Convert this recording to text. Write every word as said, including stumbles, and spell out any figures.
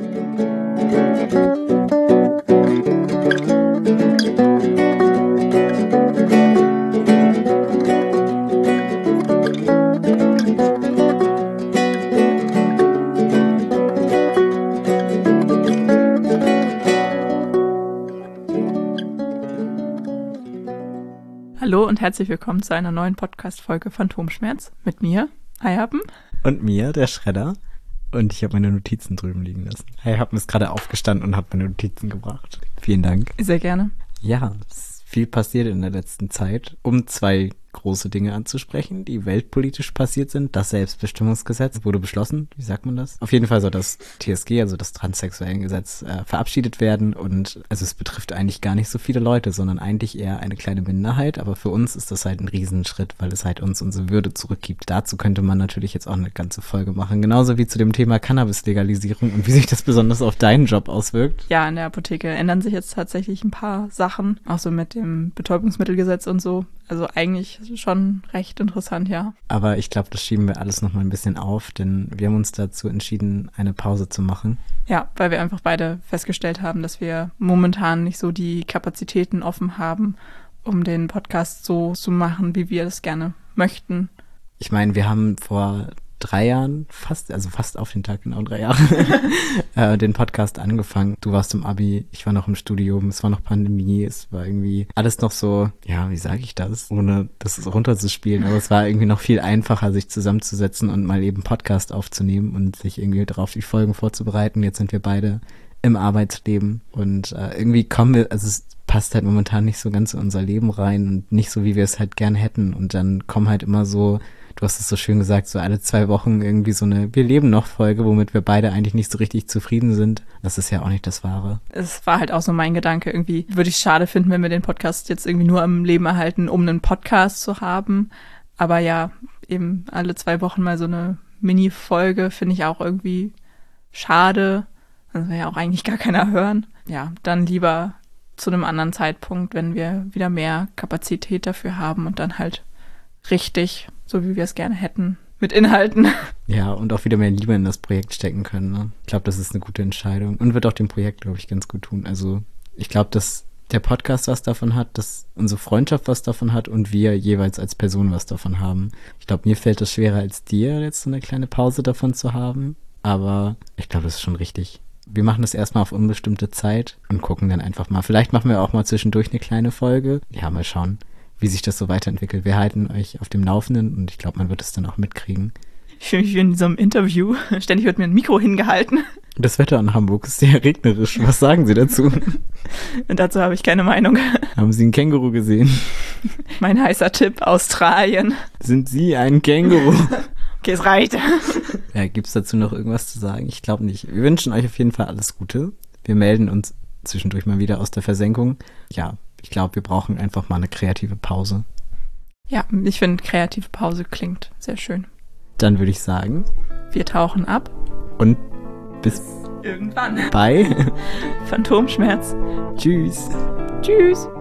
Hallo und herzlich willkommen zu einer neuen Podcast-Folge Phantomschmerz mit mir, Ayhappen. Und mir, der Schredder. Und ich habe meine Notizen drüben liegen lassen. Ayhappen ist gerade aufgestanden und hat meine Notizen gebracht. Vielen Dank. Sehr gerne. Ja, es ist viel passiert in der letzten Zeit, um zwei große Dinge anzusprechen, die weltpolitisch passiert sind. Das Selbstbestimmungsgesetz wurde beschlossen. Wie sagt man das? Auf jeden Fall soll das T S G, also das Transsexuellengesetz, äh, verabschiedet werden. Und also es betrifft eigentlich gar nicht so viele Leute, sondern eigentlich eher eine kleine Minderheit. Aber für uns ist das halt ein Riesenschritt, weil es halt uns unsere Würde zurückgibt. Dazu könnte man natürlich jetzt auch eine ganze Folge machen. Genauso wie zu dem Thema Cannabis-Legalisierung und wie sich das besonders auf deinen Job auswirkt. Ja, in der Apotheke ändern sich jetzt tatsächlich ein paar Sachen. Auch so mit dem Betäubungsmittelgesetz und so. Also eigentlich schon recht interessant, ja. Aber ich glaube, das schieben wir alles noch mal ein bisschen auf, denn wir haben uns dazu entschieden, eine Pause zu machen. Ja, weil wir einfach beide festgestellt haben, dass wir momentan nicht so die Kapazitäten offen haben, um den Podcast so zu machen, wie wir das gerne möchten. Ich meine, wir haben vor drei Jahren, fast, also fast auf den Tag genau drei Jahre, äh, den Podcast angefangen. Du warst im Abi, ich war noch im Studium, es war noch Pandemie, es war irgendwie alles noch so, ja, wie sage ich das, ohne das runterzuspielen, aber es war irgendwie noch viel einfacher, sich zusammenzusetzen und mal eben Podcast aufzunehmen und sich irgendwie darauf die Folgen vorzubereiten. Jetzt sind wir beide im Arbeitsleben und äh, irgendwie kommen wir, also es passt halt momentan nicht so ganz in unser Leben rein und nicht so, wie wir es halt gerne hätten. Und dann kommen halt immer so, du hast es so schön gesagt, so alle zwei Wochen irgendwie so eine Wir leben noch Folge, womit wir beide eigentlich nicht so richtig zufrieden sind. Das ist ja auch nicht das Wahre. Es war halt auch so mein Gedanke, irgendwie würde ich es schade finden, wenn wir den Podcast jetzt irgendwie nur am Leben erhalten, um einen Podcast zu haben. Aber ja, eben alle zwei Wochen mal so eine Mini-Folge finde ich auch irgendwie schade. Das will ja auch eigentlich gar keiner hören. Ja, dann lieber zu einem anderen Zeitpunkt, wenn wir wieder mehr Kapazität dafür haben und dann halt richtig, so wie wir es gerne hätten, mit Inhalten. Ja, und auch wieder mehr Liebe in das Projekt stecken können. Ne? Ich glaube, das ist eine gute Entscheidung und wird auch dem Projekt, glaube ich, ganz gut tun. Also ich glaube, dass der Podcast was davon hat, dass unsere Freundschaft was davon hat und wir jeweils als Person was davon haben. Ich glaube, mir fällt das schwerer als dir, jetzt so eine kleine Pause davon zu haben. Aber ich glaube, das ist schon richtig. Wir machen das erstmal auf unbestimmte Zeit und gucken dann einfach mal. Vielleicht machen wir auch mal zwischendurch eine kleine Folge. Ja, mal schauen, wie sich das so weiterentwickelt. Wir halten euch auf dem Laufenden und ich glaube, man wird es dann auch mitkriegen. Ich fühle mich wie in so einem Interview. Ständig wird mir ein Mikro hingehalten. Das Wetter in Hamburg ist sehr regnerisch. Was sagen Sie dazu? Und dazu habe ich keine Meinung. Haben Sie einen Känguru gesehen? Mein heißer Tipp, Australien. Sind Sie ein Känguru? Okay, es reicht. Ja, gibt's dazu noch irgendwas zu sagen? Ich glaube nicht. Wir wünschen euch auf jeden Fall alles Gute. Wir melden uns zwischendurch mal wieder aus der Versenkung. Ja, ich glaube, wir brauchen einfach mal eine kreative Pause. Ja, ich finde, kreative Pause klingt sehr schön. Dann würde ich sagen, wir tauchen ab. Und bis irgendwann bei Phantomschmerz. Tschüss. Tschüss.